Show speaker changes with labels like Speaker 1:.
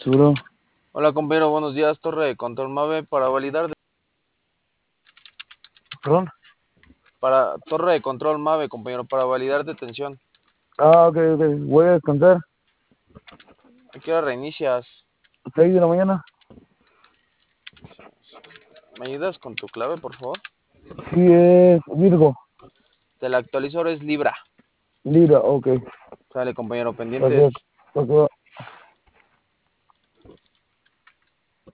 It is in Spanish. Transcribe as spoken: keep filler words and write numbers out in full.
Speaker 1: Seguro.
Speaker 2: Hola compañero, buenos días. Torre de control Mave para validar de-
Speaker 1: ¿Perdón?
Speaker 2: para torre de control Mave, compañero, para validar detención.
Speaker 1: Ah, ok, ok. Voy a descansar.
Speaker 2: ¿A qué hora reinicias?
Speaker 1: seis de la mañana.
Speaker 2: ¿Me ayudas con tu clave, por favor?
Speaker 1: Sí, es Virgo.
Speaker 2: Te la actualizo, ahora es Libra.
Speaker 1: Libra, ok.
Speaker 2: Sale, compañero,
Speaker 1: Ok,
Speaker 2: pendientes.
Speaker 1: ok.